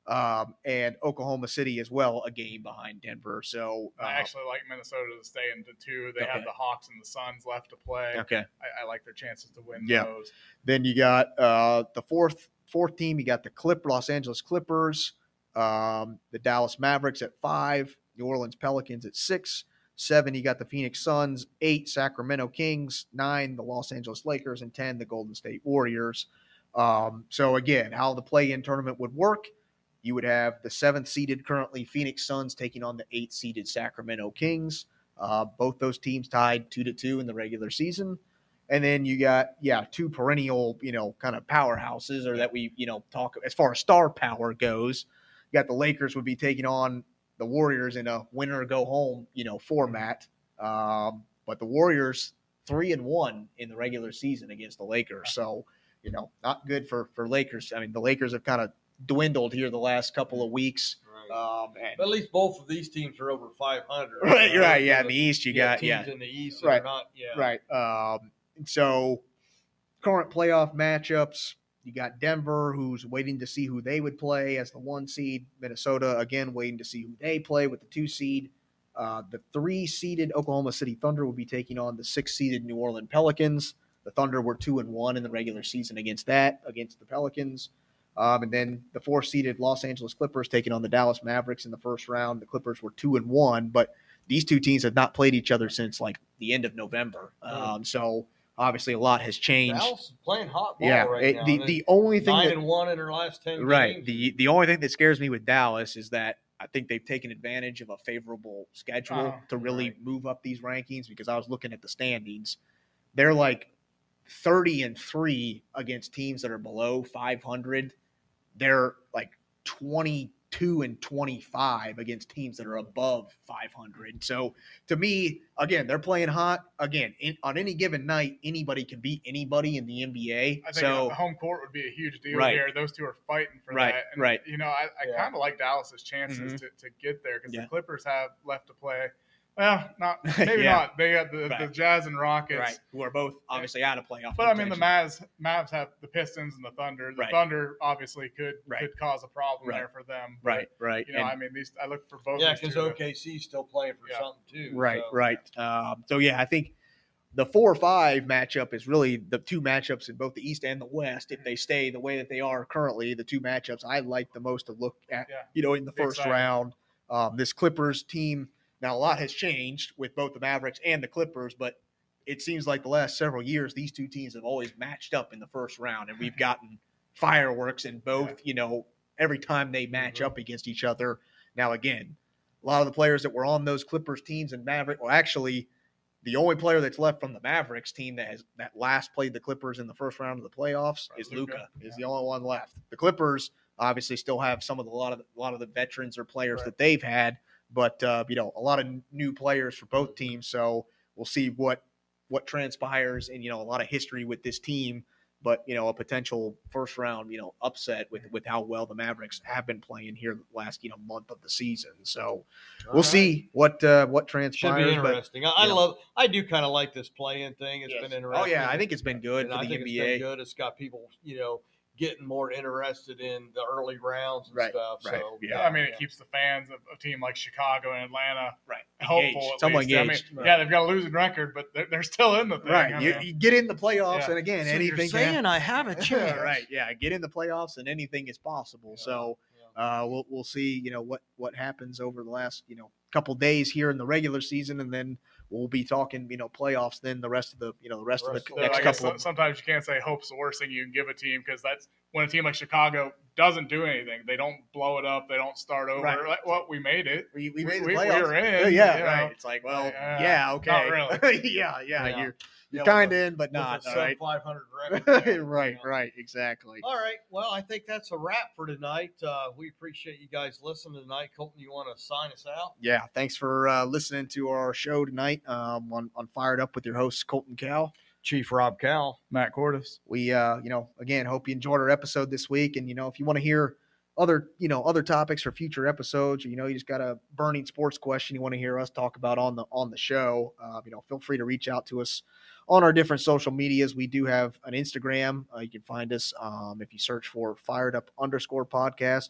Um, and Oklahoma City as well, a game behind Denver. So uh, I actually like Minnesota to stay into two. They Okay. have the Hawks and the Suns left to play. okay. I, I like their chances to win Yeah. those. Then you got uh, the fourth fourth team. You got the Clip Los Angeles Clippers, um, the Dallas Mavericks at five, New Orleans Pelicans at six, seven. You got the Phoenix Suns, eight Sacramento Kings, nine the Los Angeles Lakers, and ten the Golden State Warriors. Um, so again, how the play-in tournament would work. You would have the seventh seeded currently Phoenix Suns taking on the eighth seeded Sacramento Kings. Uh, both those teams tied two to two in the regular season. And then you got, yeah, two perennial, you know, kind of powerhouses, or that we, you know, talk as far as star power goes. You got the Lakers would be taking on the Warriors in a winner go home, you know, format. Um, but the Warriors three and one in the regular season against the Lakers. So, you know, not good for, for Lakers. I mean, the Lakers have kind of dwindled here the last couple of weeks. Right. Um, and, But at least both of these teams are over five hundred. right, Uh, right, yeah. In the- the East, you yeah, got, yeah, teams in the East that Right. are not, yeah. right. Um, and so current playoff matchups, you got Denver, who's waiting to see who they would play as the one seed. Minnesota, again, waiting to see who they play with the two seed. Uh, the three-seeded Oklahoma City Thunder will be taking on the six-seeded New Orleans Pelicans. The Thunder were two and one in the regular season against that, against the Pelicans. Um, and then the four-seeded Los Angeles Clippers taking on the Dallas Mavericks in the first round. The Clippers were two and one, but these two teams have not played each other since like the end of November. Um, so obviously a lot has changed. Dallas is playing hot ball Yeah, right it- now. the They- the only thing nine that, and one in their last ten right games. the the only thing that scares me with Dallas is that I think they've taken advantage of a favorable schedule Uh-huh. to really Right. move up these rankings, because I was looking at the standings. They're like thirty and three against teams that are below five hundred. They're like twenty-two and twenty-five against teams that are above five hundred. So to me, again, they're playing hot. Again, in, on any given night, anybody can beat anybody in the N B A. I think so the home court would be a huge deal Right. here. Those two are fighting for Right, that. And, right. You know, I, I Yeah. kind of like Dallas's chances Mhm. to, to get there because Yeah. the Clippers have left to play. Well, not maybe Yeah. not. They got the, the Right. Jazz and Rockets. right, who are both obviously out of playoff. But I mean, the contention. Mavs, Mavs have the Pistons and the Thunder. The Right. Thunder obviously could Right. could cause a problem Right. there for them. But, Right, right, You know, and- I mean, these I look for both. Yeah, these because two to- O K C's still playing for Yeah. something too. right, so. right. Um, so yeah, I think the four or five matchup is really the two matchups in both the East and the West. If they stay the way that they are currently, the two matchups I like the most to look at, Yeah. you know, in the Be first exciting. round. Um, this Clippers team, now a lot has changed with both the Mavericks and the Clippers, but it seems like the last several years, these two teams have always matched up in the first round, and we've gotten fireworks in both, you know, every time they match Mhm. up against each other. Now, again, a lot of the players that were on those Clippers teams and Maverick, well, actually, the only player that's left from the Mavericks team that has that last played the Clippers in the first round of the playoffs Right, is Luka. Luka. Is Yeah. the only one left. The Clippers obviously still have some of the a lot of the, a lot of the veterans or players Right. that they've had, but uh, you know, a lot of new players for both teams. So we'll see what what transpires, and you know, a lot of history with this team. But you know, a potential first round, you know, upset with with how well the Mavericks have been playing here the last you know month of the season. So All we'll right. see what uh, what Should transpires. be But interesting. I, I you know. love. I do kind of like this play-in thing. It's Yes. been interesting. Oh yeah, I think it's been good and for I the think N it's B been A. good. It's got people, you know, getting more interested in the early rounds and Right, stuff. right, So yeah. Yeah, I mean, it keeps the fans of a team like Chicago and Atlanta Right, hopeful. Engaged. At Somewhat least. I mean, engaged. yeah, they've got a losing record, but they're, they're still in the thing. Right, I you, mean, you get in the playoffs, Yeah. and again, So anything you're saying can I have a happen. chance. Right, yeah, get in the playoffs, and anything is possible. Yeah. So Yeah. uh, we'll we'll see, you know, what what happens over the last you know couple days here in the regular season, and then we'll be talking, you know, playoffs. Then the rest of the you know the rest The of rest the of the- next I guess couple. so- Of, sometimes you can't say hope's the worst thing you can give a team because that's when a team like Chicago doesn't do anything. They don't blow it up. They don't start over. Right. Like, well, we made it. we, we we- made the we- we playoffs. were in, Oh, yeah, you know. right. It's like, well, Uh, yeah, okay, not yeah, yeah, Yeah. you're Yeah, you're kind of with in, but With not. a All right, sub five hundred record. Yeah. right, Yeah. right, exactly. All right. Well, I think that's a wrap for tonight. Uh, we appreciate you guys listening tonight. Colton, you want to sign us out? Yeah, thanks for uh, listening to our show tonight um, on, on Fired Up with your host, Colton Cal. Chief Rob Cal. Matt Cordis. We, uh, you know, again, hope you enjoyed our episode this week. And, you know, if you want to hear other, you know, other topics for future episodes, or, you know, you just got a burning sports question you want to hear us talk about on the on the show, uh, you know, feel free to reach out to us on our different social medias. We do have an Instagram. Uh, you can find us um, if you search for Fired Up underscore podcast.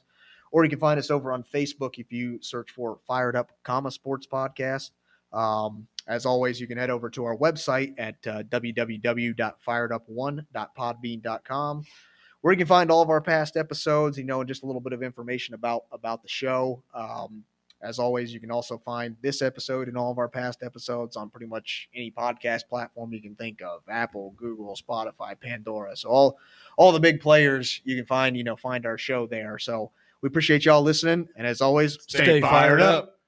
or you can find us over on Facebook if you search for Fired Up, comma Sports Podcast. Um, as always, you can head over to our website at uh, w w w dot fired up one dot podbean dot com, where you can find all of our past episodes, you know, and just a little bit of information about about the show. Um, as always, you can also find this episode and all of our past episodes on pretty much any podcast platform you can think of: Apple, Google, Spotify, Pandora. So all all the big players you can find, you know, find our show there. So we appreciate y'all listening, and as always, Stay fired up.